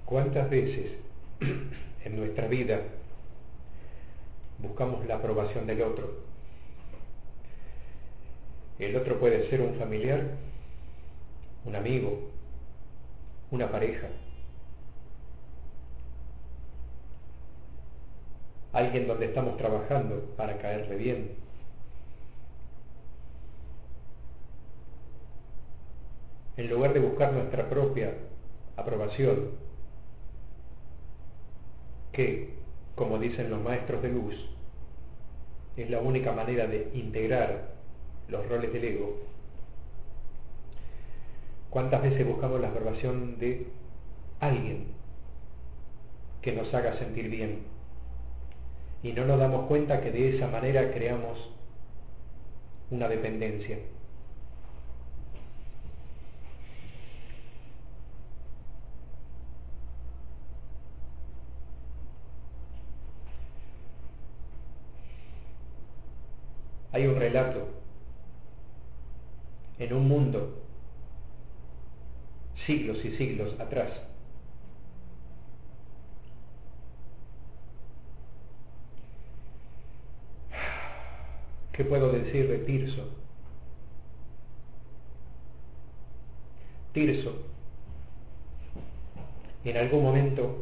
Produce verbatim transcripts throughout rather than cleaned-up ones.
¿Cuántas veces en nuestra vida buscamos la aprobación del otro? El otro puede ser un familiar, un amigo, una pareja, alguien donde estamos trabajando para caerle bien. En lugar de buscar nuestra propia aprobación, que, como dicen los maestros de luz, es la única manera de integrar los roles del ego. ¿Cuántas veces buscamos la aprobación de alguien que nos haga sentir bien? Y no nos damos cuenta que de esa manera creamos una dependencia. Hay un relato en un mundo siglos y siglos atrás, ¿qué puedo decir de Tirso? Tirso, en algún momento,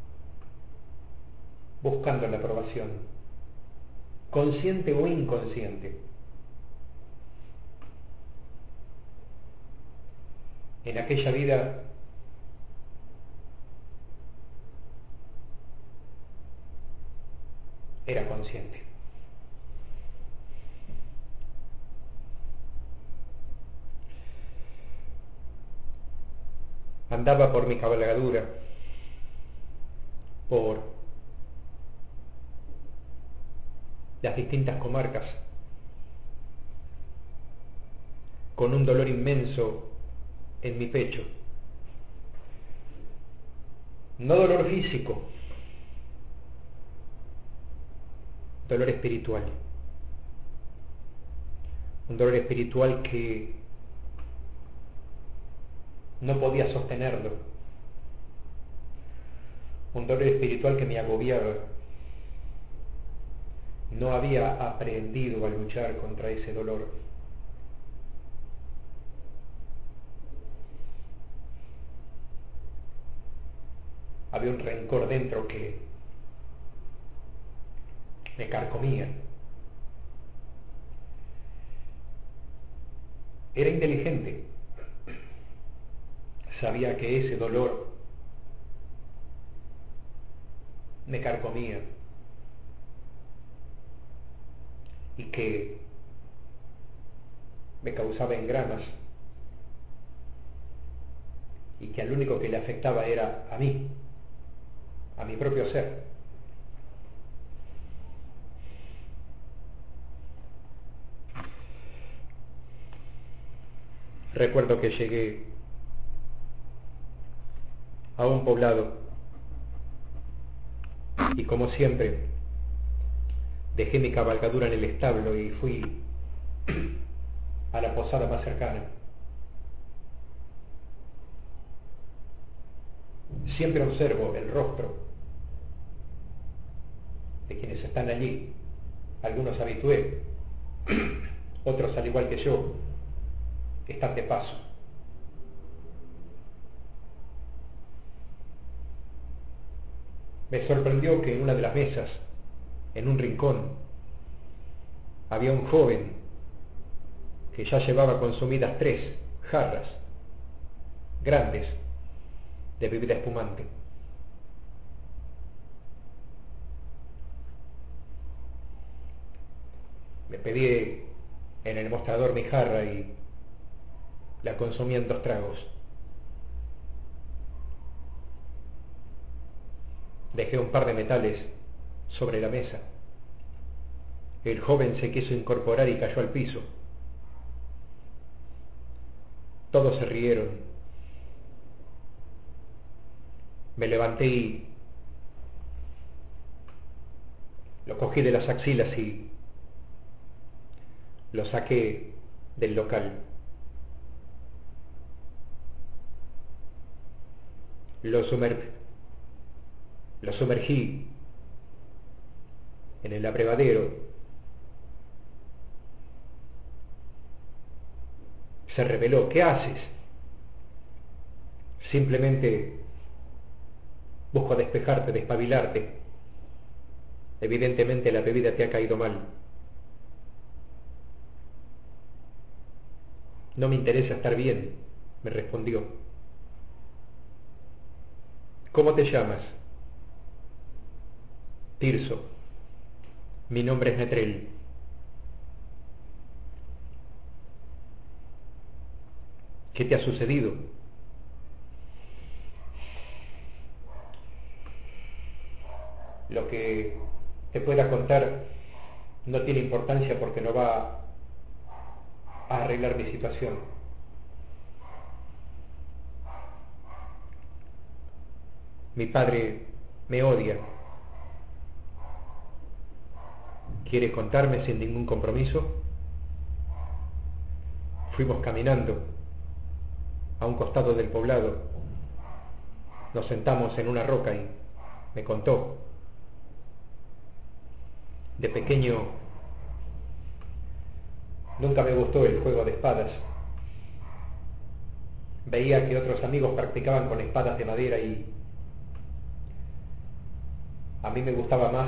buscando la aprobación, consciente o inconsciente, en aquella vida era consciente. Andaba por mi cabalgadura, por las distintas comarcas, con un dolor inmenso en mi pecho. No dolor físico, dolor espiritual. Un dolor espiritual que no podía sostenerlo. Un dolor espiritual que me agobiaba. No había aprendido a luchar contra ese dolor. Había un rencor dentro que me carcomía. Era inteligente. Sabía que ese dolor me carcomía y que me causaba engramas y que al único que le afectaba era a mí, a mi propio ser. Recuerdo que llegué a un poblado y, como siempre, dejé mi cabalgadura en el establo y fui a la posada más cercana. Siempre observo el rostro de quienes están allí, algunos habitué, otros al igual que yo, están de paso. Me sorprendió que en una de las mesas, en un rincón, había un joven que ya llevaba consumidas tres jarras grandes de bebida espumante. Me pedí en el mostrador mi jarra y la consumí en dos tragos. Dejé un par de metales sobre la mesa. El joven se quiso incorporar y cayó al piso. Todos se rieron. Me levanté y lo cogí de las axilas y lo saqué del local. Lo, sumer Lo sumergí en el abrevadero. Se rebeló. ¿Qué haces? Simplemente busco despejarte, despabilarte. Evidentemente la bebida te ha caído mal. No me interesa estar bien, me respondió. ¿Cómo te llamas? Tirso. Mi nombre es Metrel. ¿Qué te ha sucedido? Lo que te pueda contar no tiene importancia porque no va a arreglar mi situación. Mi padre me odia. ¿Quiere contarme sin ningún compromiso? Fuimos caminando a un costado del poblado. Nos sentamos en una roca y me contó. De pequeño nunca me gustó el juego de espadas. Veía que otros amigos practicaban con espadas de madera y a mí me gustaba más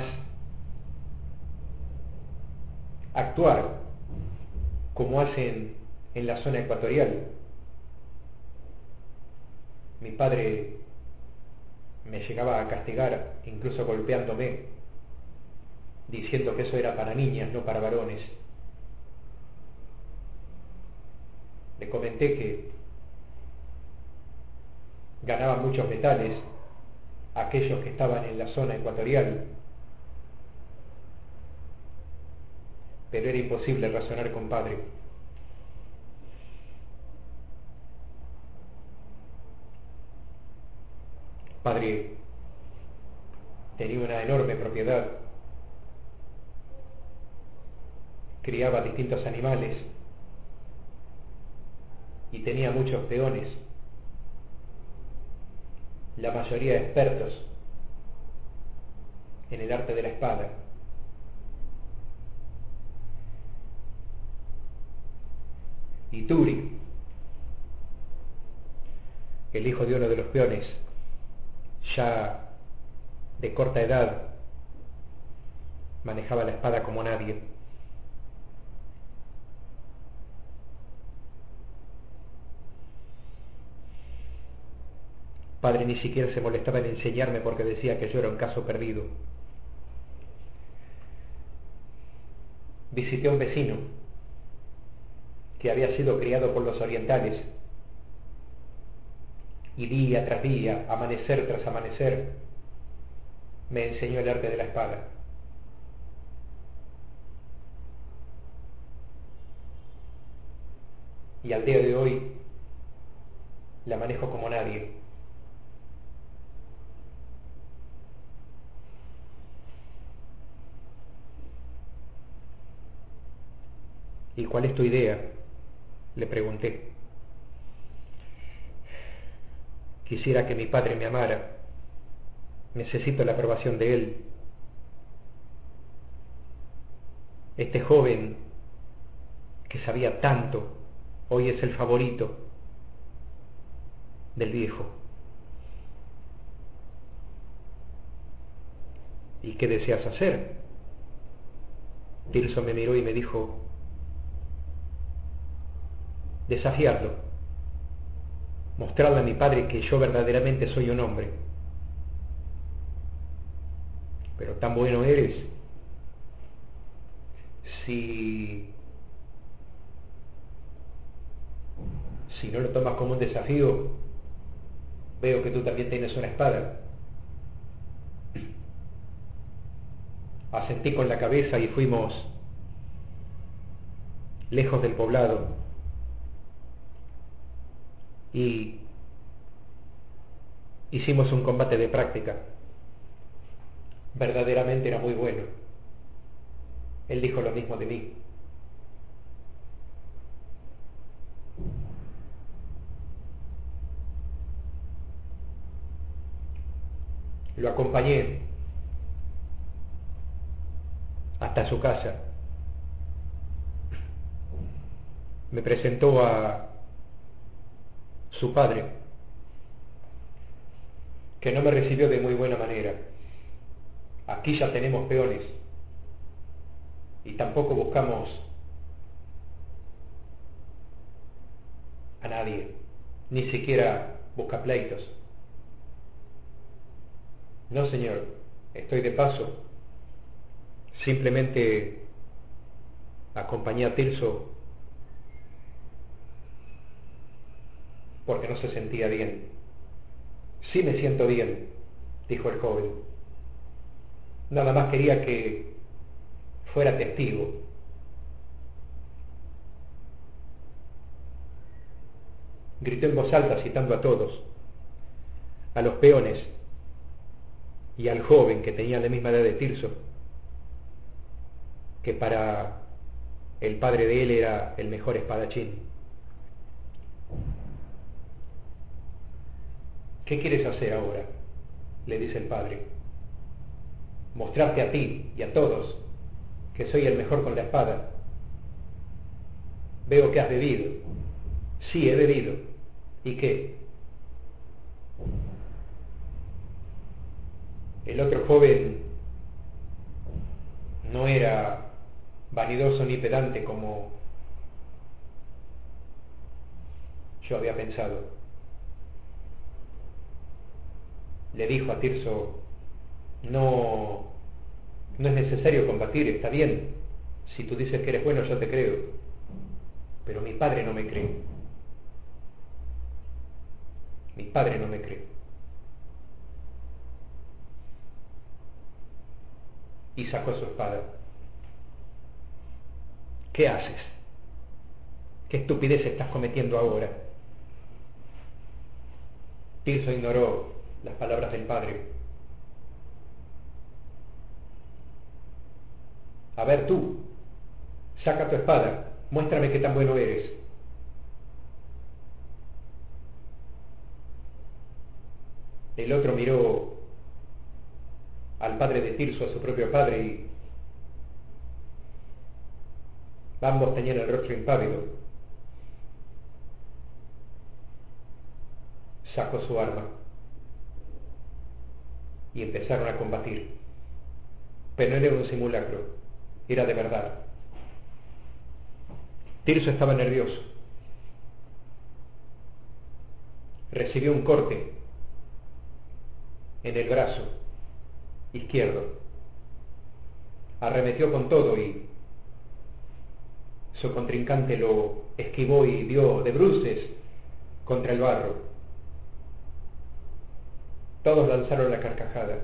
actuar como hacen en la zona ecuatorial. Mi padre me llegaba a castigar, incluso golpeándome, diciendo que eso era para niñas, no para varones. Le comenté que ganaban muchos metales aquellos que estaban en la zona ecuatorial, pero era imposible razonar con padre. Padre tenía una enorme propiedad, criaba distintos animales y tenía muchos peones, la mayoría expertos en el arte de la espada. Y Turi, el hijo de uno de los peones, ya de corta edad, manejaba la espada como nadie. Padre ni siquiera se molestaba en enseñarme porque decía que yo era un caso perdido. Visité a un vecino que había sido criado por los orientales y día tras día, amanecer tras amanecer, me enseñó el arte de la espada. Y al día de hoy la manejo como nadie. ¿Y cuál es tu idea?, le pregunté. Quisiera que mi padre me amara. Necesito la aprobación de él. Este joven que sabía tanto, hoy es el favorito del viejo. ¿Y qué deseas hacer? Tirso me miró y me dijo: desafiarlo, mostrarle a mi padre que yo verdaderamente soy un hombre. Pero tan bueno eres. Si, si no lo tomas como un desafío, veo que tú también tienes una espada. Asentí con la cabeza y fuimos lejos del poblado. Y hicimos un combate de práctica. Verdaderamente era muy bueno. Él dijo lo mismo de mí. Lo acompañé hasta su casa. Me presentó a su padre, que no me recibió de muy buena manera. Aquí ya tenemos peones y tampoco buscamos a nadie, ni siquiera busca pleitos. No, señor, estoy de paso. Simplemente acompañé a Tirso porque no se sentía bien. Sí me siento bien, dijo el joven. Nada más quería que fuera testigo. Gritó en voz alta citando a todos, a los peones y al joven que tenía la misma edad de Tirso, que para el padre de él era el mejor espadachín. ¿Qué quieres hacer ahora?, le dice el padre. Mostrarte a ti y a todos que soy el mejor con la espada. Veo que has bebido. Sí, he bebido. ¿Y qué? El otro joven no era vanidoso ni pedante como yo había pensado. Le dijo a Tirso: no, no es necesario combatir, está bien. Si tú dices que eres bueno, yo te creo. Pero mi padre no me cree. Mi padre no me cree. Y sacó su espada. ¿Qué haces? ¿Qué estupidez estás cometiendo ahora? Tirso ignoró las palabras del padre. A ver tú, saca tu espada, muéstrame qué tan bueno eres. El otro miró al padre de Tirso, a su propio padre, y ambos tenían el rostro impávido. Sacó su arma y empezaron a combatir. Pero no era un simulacro, era de verdad. Tirso estaba nervioso. Recibió un corte en el brazo izquierdo. Arremetió con todo y su contrincante lo esquivó y dio de bruces contra el barro. Todos lanzaron la carcajada.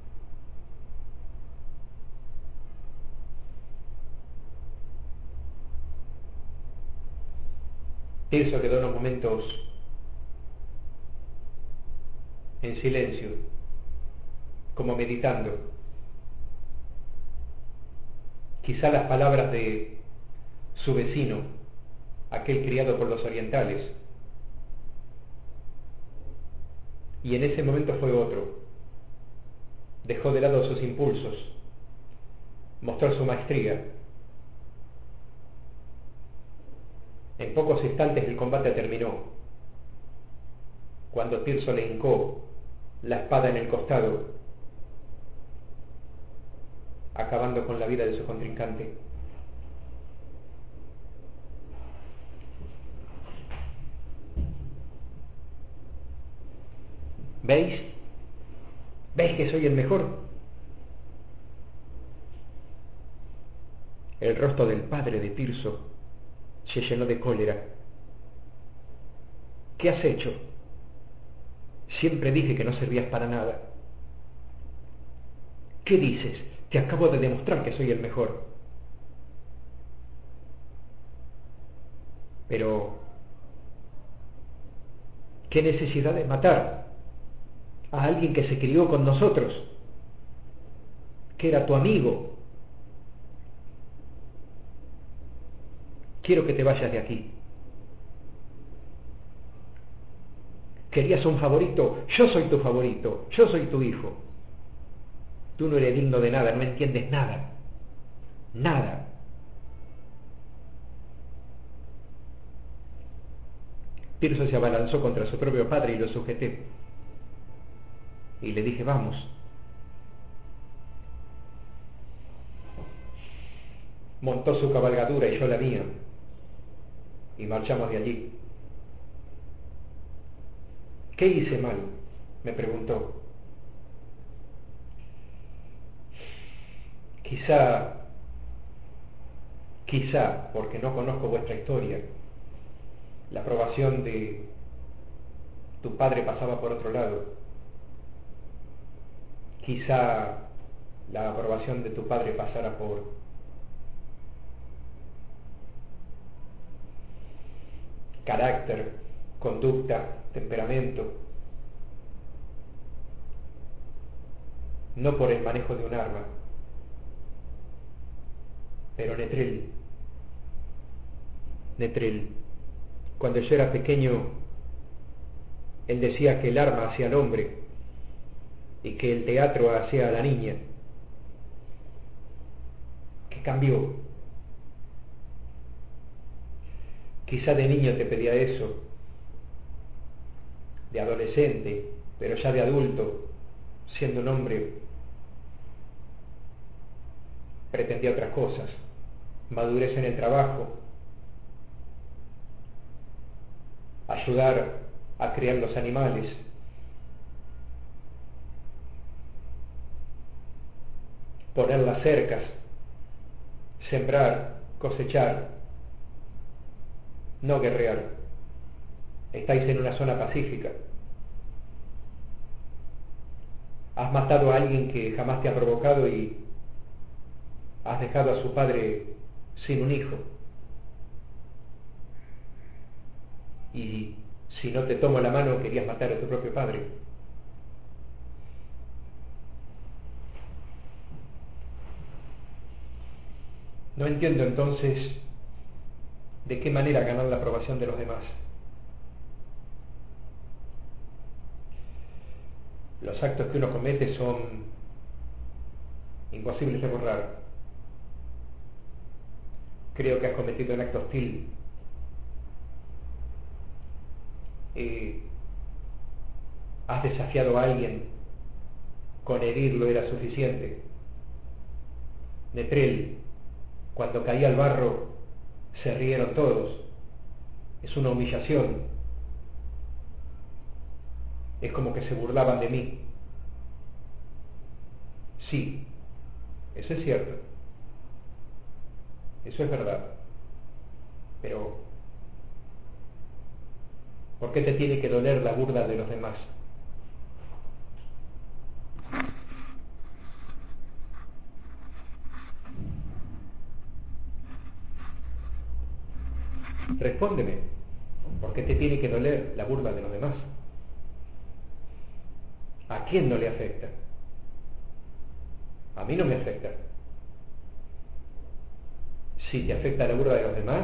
Tirso quedó unos momentos en silencio, como meditando. Quizá las palabras de su vecino, aquel criado por los orientales. Y en ese momento fue otro. Dejó de lado sus impulsos, mostró su maestría. En pocos instantes el combate terminó. Cuando Tirso le hincó la espada en el costado, acabando con la vida de su contrincante. ¿Veis? ¿Veis que soy el mejor? El rostro del padre de Tirso se llenó de cólera. ¿Qué has hecho? Siempre dije que no servías para nada. ¿Qué dices? Te acabo de demostrar que soy el mejor. Pero ¿qué necesidad de matar a alguien que se crió con nosotros, que era tu amigo? Quiero que te vayas de aquí. Querías un favorito, yo soy tu favorito, yo soy tu hijo. Tú no eres digno de nada, no entiendes nada. Nada. Tirso se abalanzó contra su propio padre y lo sujeté. Y le dije, vamos. Montó su cabalgadura y yo la mía. Y marchamos de allí. ¿Qué hice mal?, me preguntó. Quizá, quizá, porque no conozco vuestra historia, la aprobación de tu padre pasaba por otro lado. Quizá la aprobación de tu padre pasara por carácter, conducta, temperamento, no por el manejo de un arma. Pero Netrel, Netrel, cuando yo era pequeño, él decía que el arma hacía al hombre y que el teatro hacía a la niña. ¿Qué cambió? Quizá de niño te pedía eso, de adolescente, pero ya de adulto, siendo un hombre, pretendía otras cosas. Madurez en el trabajo, ayudar a criar los animales, poner las cercas, sembrar, cosechar, no guerrear. Estáis en una zona pacífica. Has matado a alguien que jamás te ha provocado y has dejado a su padre sin un hijo. Y si no te tomo la mano, querías matar a tu propio padre. No entiendo entonces de qué manera ganar la aprobación de los demás. Los actos que uno comete son imposibles de borrar. Creo que has cometido un acto hostil. Eh, has desafiado a alguien. Con herirlo era suficiente. Netrel, cuando caí al barro, se rieron todos. Es una humillación. Es como que se burlaban de mí. Sí, eso es cierto. Eso es verdad. Pero, ¿por qué te tiene que doler la burla de los demás? Respóndeme. ¿Por qué te tiene que doler la burla de los demás? ¿A quién no le afecta? A mí no me afecta. Si te afecta la burla de los demás,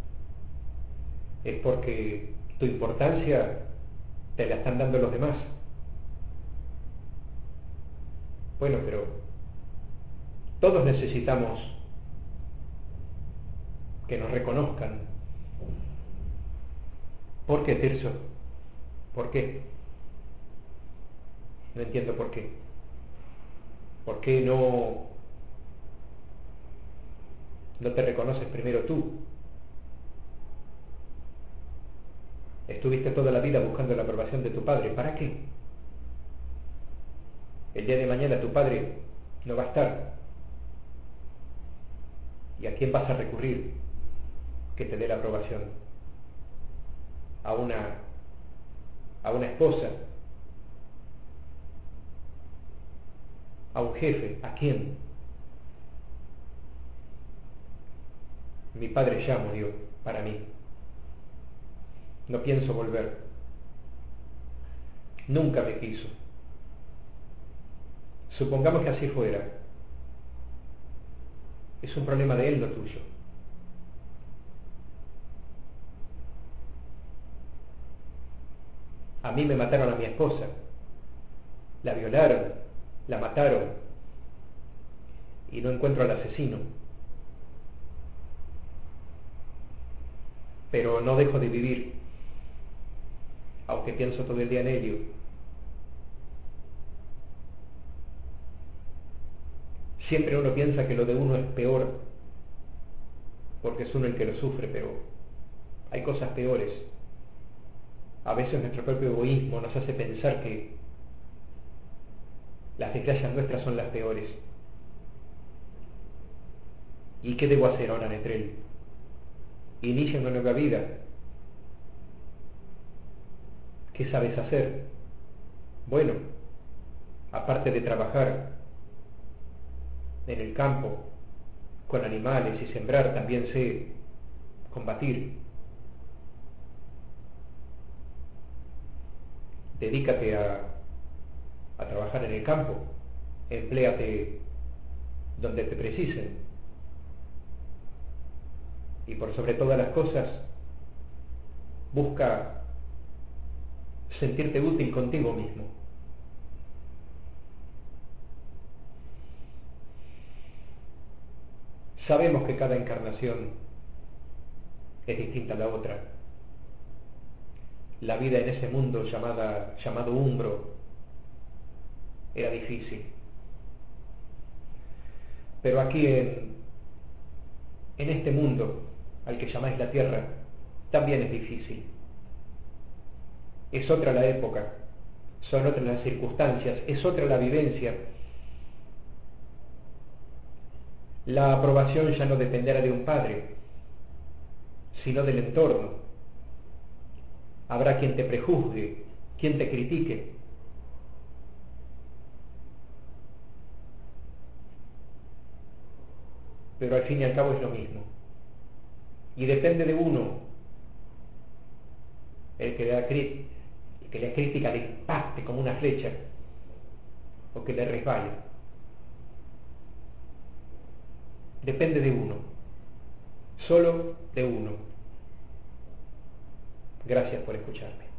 es porque tu importancia te la están dando los demás. Bueno, pero todos necesitamos que nos reconozcan. ¿Por qué, Tirso? ¿Por qué? No entiendo por qué. ¿Por qué no, no te reconoces primero tú? Estuviste toda la vida buscando la aprobación de tu padre. ¿Para qué? El día de mañana tu padre no va a estar. ¿Y a quién vas a recurrir que te dé la aprobación? ¿A una, a una esposa? ¿A un jefe? ¿A quién? Mi padre ya murió para mí. No pienso volver. Nunca me quiso. Supongamos que así fuera. Es un problema de él lo tuyo. A mí me mataron a mi esposa. La violaron, la mataron. y no encuentro al asesino. Pero no dejo de vivir, aunque pienso todo el día en ello. Siempre uno piensa que lo de uno es peor, porque es uno el que lo sufre, pero hay cosas peores. A veces nuestro propio egoísmo nos hace pensar que las desgracias nuestras son las peores. ¿Y qué debo hacer ahora, Netrel? Inicia una nueva vida. ¿Qué sabes hacer? Bueno, aparte de trabajar en el campo, con animales y sembrar, también sé combatir. Dedícate a, a trabajar en el campo, empléate donde te precisen, y por sobre todas las cosas, busca sentirte útil contigo mismo. Sabemos que cada encarnación es distinta a la otra. La vida en ese mundo llamada, llamado Umbro era difícil. Pero aquí en, en este mundo, al que llamáis la Tierra, también es difícil. Es otra la época, son otras las circunstancias, es otra la vivencia. La aprobación ya no dependerá de un padre, sino del entorno. Habrá quien te prejuzgue, quien te critique. Pero al fin y al cabo es lo mismo. Y depende de uno el que la, el que la crítica le impacte como una flecha o que le resbale. Depende de uno, solo de uno. Gracias por escucharme.